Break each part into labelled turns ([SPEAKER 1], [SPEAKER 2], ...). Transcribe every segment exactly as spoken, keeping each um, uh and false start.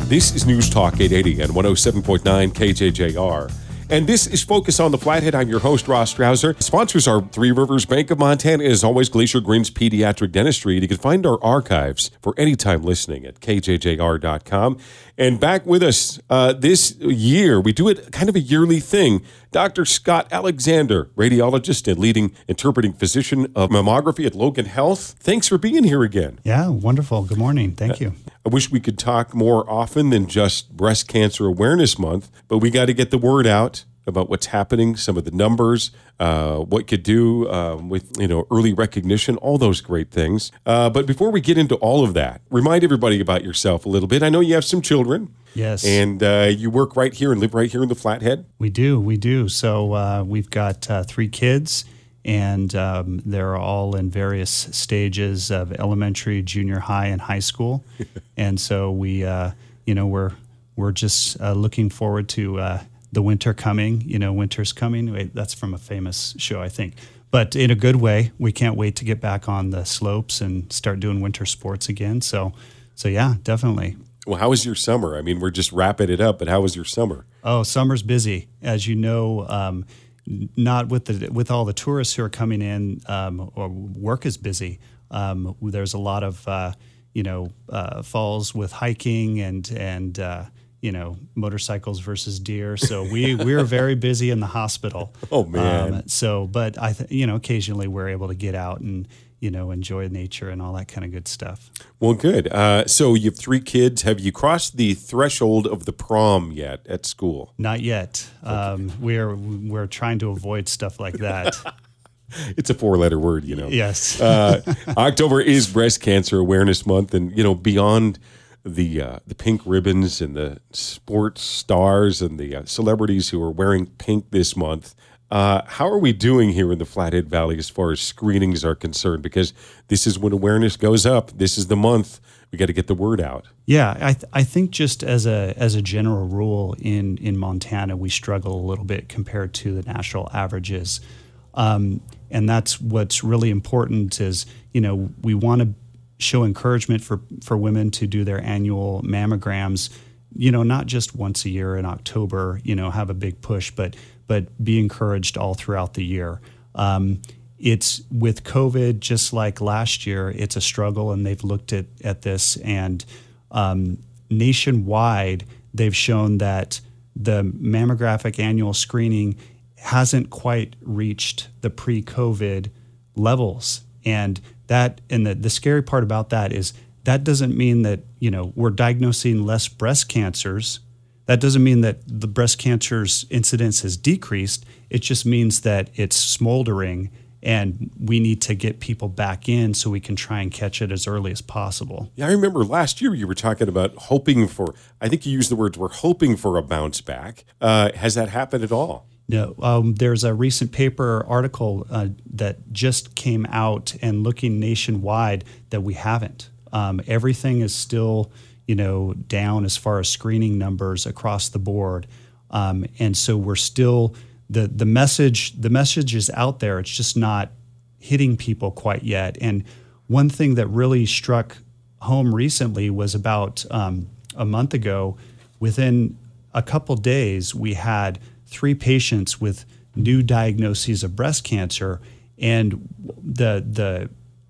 [SPEAKER 1] This is News Talk eight eighty and one oh seven point nine K J J R. And this is Focus on the Flathead. I'm your host, Ross Strauser. Sponsors are Three Rivers Bank of Montana, as always, Glacier Green's Pediatric Dentistry. You can find our archives for any time listening at K J J R dot com. And back with us uh, this year, we do it kind of a yearly thing. Doctor Scott Alexander, radiologist and leading interpreting physician of mammography at Logan Health. Thanks for being here again.
[SPEAKER 2] Yeah, wonderful. Good morning. Thank you.
[SPEAKER 1] I wish we could talk more often than just Breast Cancer Awareness Month, but we got to get the word out about what's happening, some of the numbers, uh, what could do um, with you know early recognition, all those great things. Uh, but before we get into all of that, remind everybody about yourself a little bit. I know you have some children.
[SPEAKER 2] Yes.
[SPEAKER 1] And uh, you work right here and live right here in the Flathead.
[SPEAKER 2] We do. We do. So uh, we've got uh, three kids, and um, they're all in various stages of elementary, junior high, and high school. And so we, uh, you know, we're we're just uh, looking forward to uh, the winter coming. You know, winter's coming. Wait, that's from a famous show, I think. But in a good way. We can't wait to get back on the slopes and start doing winter sports again. So, so yeah, definitely.
[SPEAKER 1] Well, how was your summer? I mean, we're just wrapping it up, but how was your summer?
[SPEAKER 2] Oh, summer's busy, as you know. Um, not with the with all the tourists who are coming in, um, or work is busy. Um, there's a lot of uh, you know uh, falls with hiking and and uh, you know motorcycles versus deer. So we we're very busy in the hospital.
[SPEAKER 1] Oh man!
[SPEAKER 2] Um, so, but I th- you know occasionally we're able to get out and you know enjoy nature and all that kind of good stuff.
[SPEAKER 1] Well, good. Uh, so you have three kids. Have you crossed the threshold of the prom yet at school?
[SPEAKER 2] Not yet. Okay. Um, we're we're trying to avoid stuff like that.
[SPEAKER 1] It's a four-letter word, you know.
[SPEAKER 2] Yes.
[SPEAKER 1] uh, October is Breast Cancer Awareness Month, and you know, beyond the uh, the pink ribbons and the sports stars and the uh, celebrities who are wearing pink this month, uh, how are we doing here in the Flathead Valley as far as screenings are concerned? Because this is when awareness goes up. This is the month. We got to get the word out.
[SPEAKER 2] Yeah, I th- I think just as a as a general rule in in Montana, we struggle a little bit compared to the national averages. Um, and that's what's really important is, you know, we want to show encouragement for, for women to do their annual mammograms, you know, not just once a year in October, you know, have a big push, but but be encouraged all throughout the year. Um, it's with COVID, just like last year, it's a struggle, and they've looked at, at this, and um, nationwide, they've shown that the mammographic annual screening hasn't quite reached the pre-COVID levels. And that, and the, the scary part about that is that doesn't mean that, you know, we're diagnosing less breast cancers. That doesn't mean that the breast cancer's incidence has decreased. It just means that it's smoldering, and we need to get people back in so we can try and catch it as early as possible.
[SPEAKER 1] Yeah, I remember last year you were talking about hoping for, I think you used the words, we're hoping for a bounce back. Uh, has that happened at all?
[SPEAKER 2] No, um, there's a recent paper article uh, that just came out and looking nationwide that we haven't. Um, everything is still, you know, down as far as screening numbers across the board, um, and so we're still the the message the message is out there. It's just not hitting people quite yet. And one thing that really struck home recently was about um, a month ago. Within a couple days, we had three patients with new diagnoses of breast cancer, and the the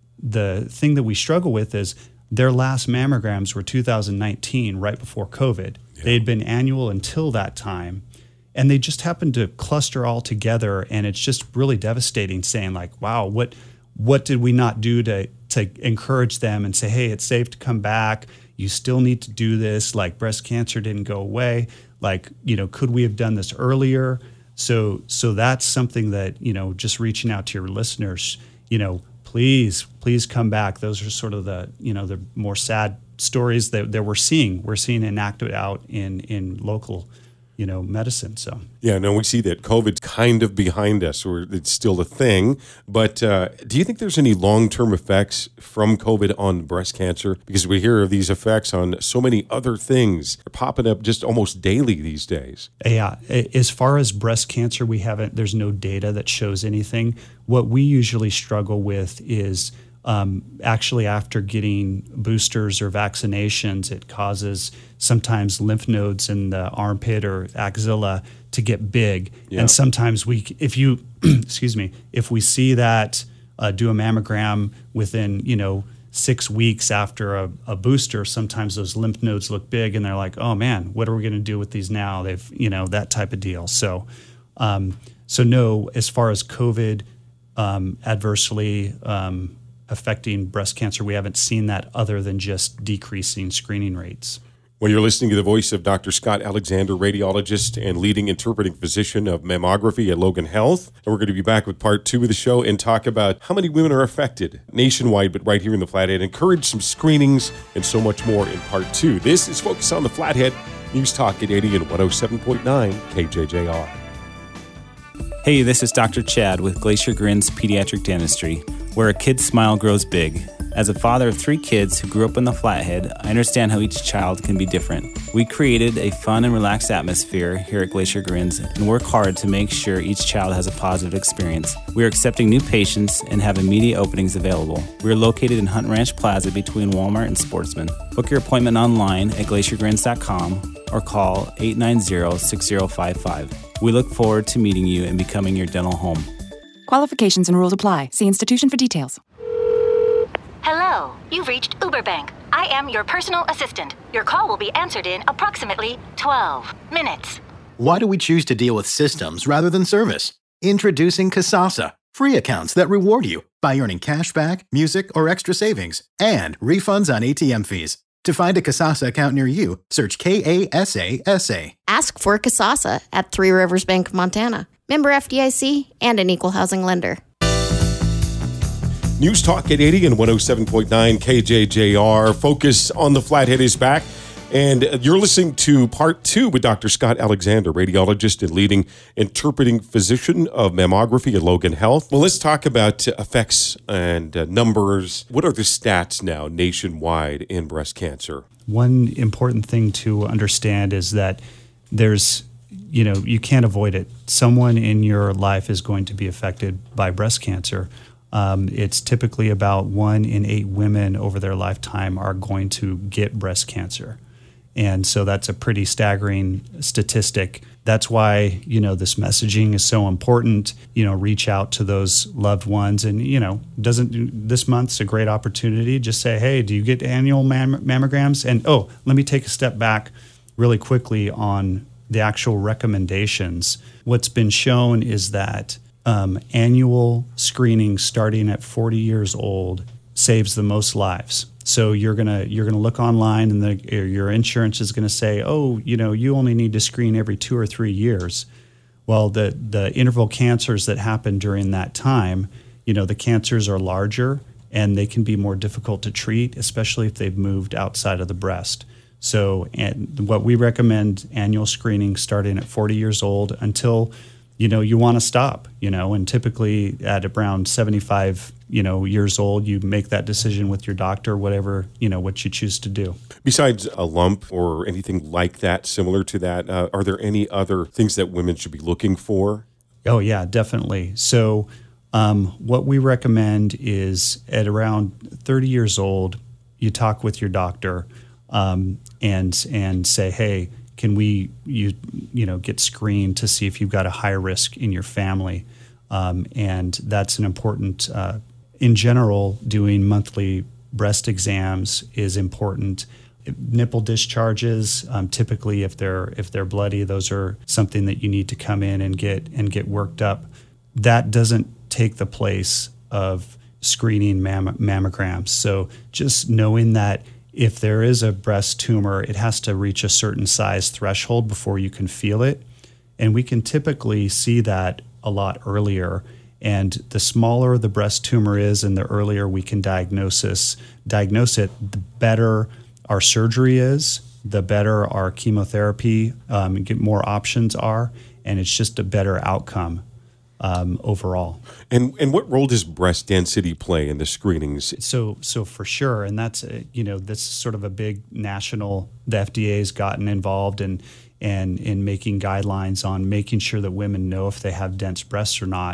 [SPEAKER 2] the thing that we struggle with is their last mammograms were two thousand nineteen, right before COVID. Yeah. They had been annual until that time, and they just happened to cluster all together, and it's just really devastating. Saying like, "Wow, what what did we not do to to encourage them and say, hey, it's safe to come back. You still need to do this. Like breast cancer didn't go away." Like, you know, could we have done this earlier? So so that's something that, you know, just reaching out to your listeners, you know, please, please come back. Those are sort of the, you know, the more sad stories that, that we're seeing. We're seeing enacted out in, in local, you know, medicine. So
[SPEAKER 1] yeah, no, we see that COVID's kind of behind us, or it's still a thing. But uh, do you think there's any long-term effects from COVID on breast cancer? Because we hear of these effects on so many other things. They're popping up just almost daily these days.
[SPEAKER 2] Yeah, as far as breast cancer, we haven't. There's no data that shows anything. What we usually struggle with is um, actually after getting boosters or vaccinations, it causes sometimes lymph nodes in the armpit or axilla to get big.
[SPEAKER 1] Yeah.
[SPEAKER 2] And sometimes we, if you, excuse me, if we see that, uh, do a mammogram within, you know, six weeks after a, a booster, sometimes those lymph nodes look big and they're like, oh man, what are we going to do with these now? They've, you know, that type of deal. So, um, so no, as far as COVID um, adversely um, affecting breast cancer, we haven't seen that other than just decreasing screening rates.
[SPEAKER 1] Well, you're listening to the voice of Doctor Scott Alexander, radiologist and leading interpreting physician of mammography at Logan Health. And we're going to be back with part two of the show and talk about how many women are affected nationwide, but right here in the Flathead, encourage some screenings and so much more in part two. This is Focus on the Flathead, News Talk at eighty and one oh seven point nine K J J R.
[SPEAKER 3] Hey, this is Doctor Chad with Glacier Grins Pediatric Dentistry, where a kid's smile grows big. As a father of three kids who grew up in the Flathead, I understand how each child can be different. We created a fun and relaxed atmosphere here at Glacier Grins and work hard to make sure each child has a positive experience. We are accepting new patients and have immediate openings available. We are located in Hunt Ranch Plaza between Walmart and Sportsman. Book your appointment online at glacier grins dot com or call eight nine zero, six zero five five. We look forward to meeting you and becoming your dental home.
[SPEAKER 4] Qualifications and rules apply. See institution for details.
[SPEAKER 5] Hello, you've reached Uberbank. I am your personal assistant. Your call will be answered in approximately twelve minutes.
[SPEAKER 6] Why do we choose to deal with systems rather than service? Introducing Kasasa, free accounts that reward you by earning cash back, music, or extra savings, and refunds on A T M fees. To find a Kasasa account near you, search K A S A S A.
[SPEAKER 7] Ask for Kasasa at Three Rivers Bank of Montana. Member F D I C and an equal housing lender.
[SPEAKER 1] News Talk at eighty and one oh seven point nine K J J R. Focus on the Flathead is back. And you're listening to part two with Doctor Scott Alexander, radiologist and leading interpreting physician of mammography at Logan Health. Well, let's talk about uh, effects and uh, numbers. What are the stats now nationwide in breast cancer?
[SPEAKER 2] One important thing to understand is that there's, you know, you can't avoid it. Someone in your life is going to be affected by breast cancer. Um, it's typically about one in eight women over their lifetime are going to get breast cancer. And so that's a pretty staggering statistic. That's why, you know, this messaging is so important. You know, reach out to those loved ones and, you know, doesn't this month's a great opportunity. Just say, hey, do you get annual mam- mammograms? And, oh, let me take a step back really quickly on the actual recommendations. What's been shown is that um, annual screening starting at forty years old saves the most lives. So you're gonna you're gonna look online, and the, your insurance is gonna say, oh, you know, you only need to screen every two or three years. Well, the the interval cancers that happen during that time, you know, the cancers are larger and they can be more difficult to treat, especially if they've moved outside of the breast. So, and what we recommend annual screening starting at forty years old until, you know, you want to stop, you know, and typically at around seventy-five, you know, years old, you make that decision with your doctor, whatever, you know, what you choose to do.
[SPEAKER 1] Besides a lump or anything like that, similar to that, uh, are there any other things that women should be looking for?
[SPEAKER 2] Oh, yeah, definitely. So um, what we recommend is at around thirty years old, you talk with your doctor um, and and say, hey, can we you you know get screened to see if you've got a high risk in your family, um, and that's an important. Uh, in general, doing monthly breast exams is important. Nipple discharges, um, typically, if they're if they're bloody, those are something that you need to come in and get and get worked up. That doesn't take the place of screening mam- mammograms. So just knowing that if there is a breast tumor, it has to reach a certain size threshold before you can feel it. And we can typically see that a lot earlier. And the smaller the breast tumor is and the earlier we can diagnosis, diagnose it, the better our surgery is, the better our chemotherapy, um, get more options are, and it's just a better outcome um, overall.
[SPEAKER 1] And and what role does breast density play in the screenings?
[SPEAKER 2] So so for sure, and that's a, you know this is sort of a big national. The F D A has gotten involved in and in making guidelines on making sure that women know if they have dense breasts or not.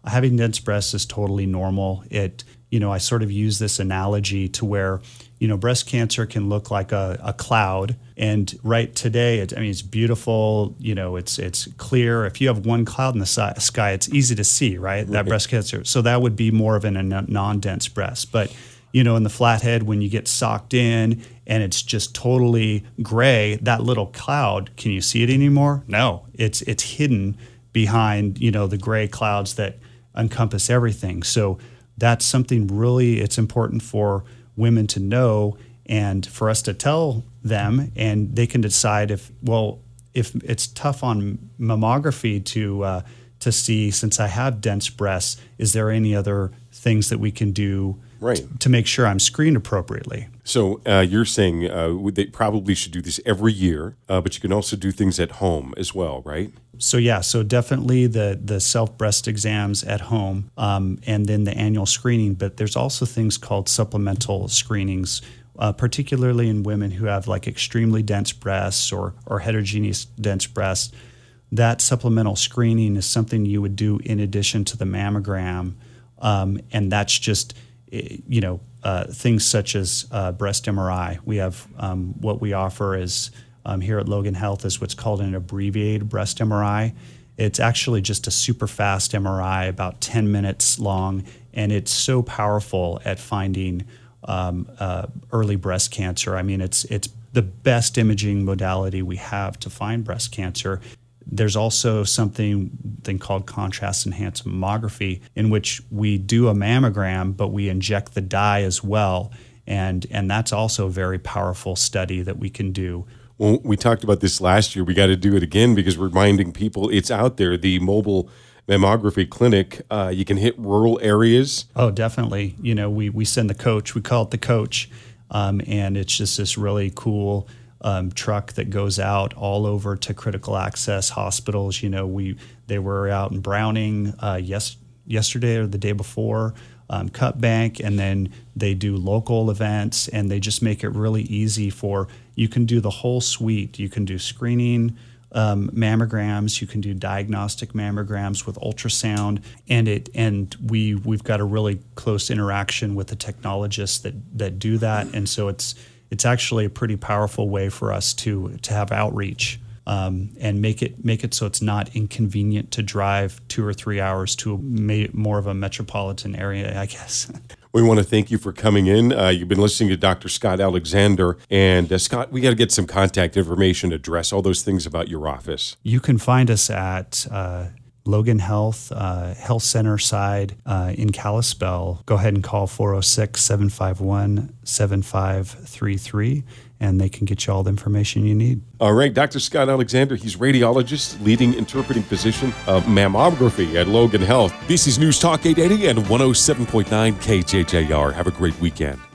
[SPEAKER 2] having dense breasts is totally normal. It, you know, I sort of use this analogy to where, you know, breast cancer can look like a, a cloud. And right today, it, I mean, it's beautiful. You know, it's it's clear. If you have one cloud in the si- sky, it's easy to see, right? That right. breast cancer. So that would be more of an, a non-dense breast. But, you know, in the flathead, when you get socked in and it's just totally gray, that little cloud, can you see it anymore? No, it's it's hidden behind, you know, the gray clouds that encompass everything. So that's something really, it's important for women to know and for us to tell them, and they can decide if, well, if it's tough on mammography to uh, to see, since I have dense breasts, is there any other things that we can do
[SPEAKER 1] right.
[SPEAKER 2] t- to make sure I'm screened appropriately?
[SPEAKER 1] So uh, you're saying uh, they probably should do this every year, uh, but you can also do things at home as well, right?
[SPEAKER 2] So yeah, so definitely the the self breast exams at home, um, and then the annual screening. But there's also things called supplemental screenings, uh, particularly in women who have like extremely dense breasts or or heterogeneous dense breasts. That supplemental screening is something you would do in addition to the mammogram, um, and that's just you know uh, things such as uh, breast M R I. We have um, what we offer is. Um, here at Logan Health is what's called an abbreviated breast M R I. It's actually just a super fast M R I, about ten minutes long, and it's so powerful at finding um, uh, early breast cancer. I mean, it's it's the best imaging modality we have to find breast cancer. There's also something thing called contrast-enhanced mammography, in which we do a mammogram, but we inject the dye as well, and and that's also a very powerful study that we can do.
[SPEAKER 1] Well, we talked about this last year. We got to do it again because we're reminding people it's out there. The mobile mammography clinic, uh, you can hit rural areas.
[SPEAKER 2] Oh, definitely. You know, we, we send the coach. We call it the coach. Um, and it's just this really cool um, truck that goes out all over to critical access hospitals. You know, we they were out in Browning uh, yes, yesterday or the day before. Um, Cut Bank, and then they do local events, and they just make it really easy for, you can do the whole suite. You can do screening um, mammograms, you can do diagnostic mammograms with ultrasound, and it and we we've got a really close interaction with the technologists that that do that, and so it's it's actually a pretty powerful way for us to to have outreach. Um, and make it make it so it's not inconvenient to drive two or three hours to a ma- more of a metropolitan area, I guess.
[SPEAKER 1] We want to thank you for coming in. Uh, you've been listening to Doctor Scott Alexander. And uh, Scott, we got to get some contact information, address, all those things about your office.
[SPEAKER 2] You can find us at uh, Logan Health, uh, Health Center side uh, in Kalispell. Go ahead and call four oh six, seven five one, seven five three three. And they can get you all the information you need.
[SPEAKER 1] All right, Doctor Scott Alexander, he's radiologist, leading interpreting physician of mammography at Logan Health. This is News Talk eight eighty and one oh seven point nine K J J R. Have a great weekend.